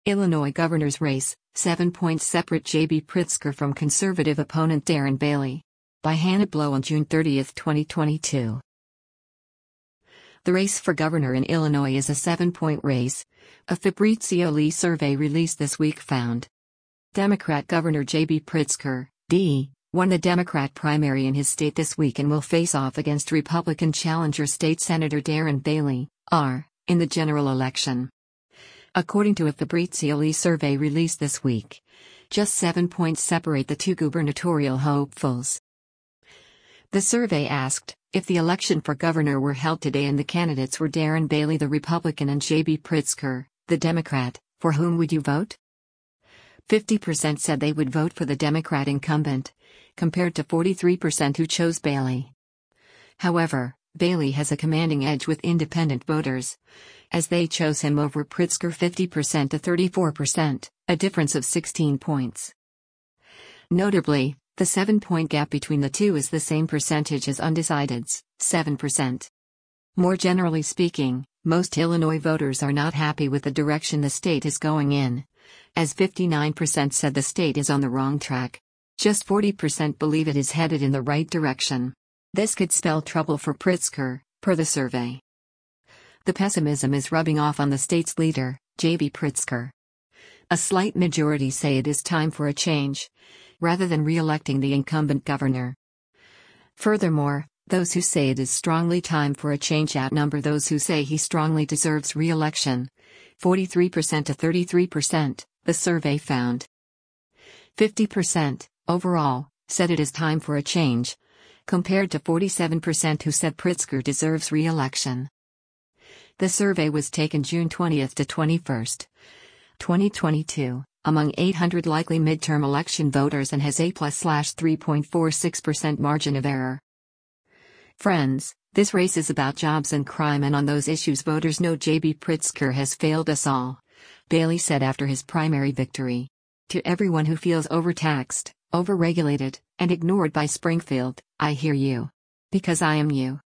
Illinois governor's race, 7 points separate J.B. Pritzker from conservative opponent Darren Bailey. By Hannah Blow on June 30, 2022. The race for governor in Illinois is a 7-point race, a Fabrizio Lee survey released this week found. Democrat Governor J.B. Pritzker, D., won the Democrat primary in his state this week and will face off against Republican challenger State Senator Darren Bailey, R., in the general election. According to a Fabrizio Lee survey released this week, just 7 points separate the two gubernatorial hopefuls. The survey asked, if the election for governor were held today and the candidates were Darren Bailey the Republican and J.B. Pritzker, the Democrat, for whom would you vote? 50% said they would vote for the Democrat incumbent, compared to 43% who chose Bailey. However, Bailey has a commanding edge with independent voters, as they chose him over Pritzker 50% to 34%, a difference of 16 points. Notably, the 7-point gap between the two is the same percentage as undecideds, 7%. More generally speaking, most Illinois voters are not happy with the direction the state is going in, as 59% said the state is on the wrong track. Just 40% believe it is headed in the right direction. This could spell trouble for Pritzker, per the survey. The pessimism is rubbing off on the state's leader, J.B. Pritzker. A slight majority say it is time for a change, rather than re-electing the incumbent governor. Furthermore, those who say it is strongly time for a change outnumber those who say he strongly deserves re-election, 43% to 33%, the survey found. 50%, overall, said it is time for a change, compared to 47% who said Pritzker deserves re-election. The survey was taken June 20 to 21, 2022, among 800 likely midterm election voters and has a +3.46% margin of error. Friends, this race is about jobs and crime, and on those issues voters know J.B. Pritzker has failed us all, Bailey said after his primary victory. To everyone who feels overtaxed, overregulated, and ignored by Springfield, I hear you. Because I am you.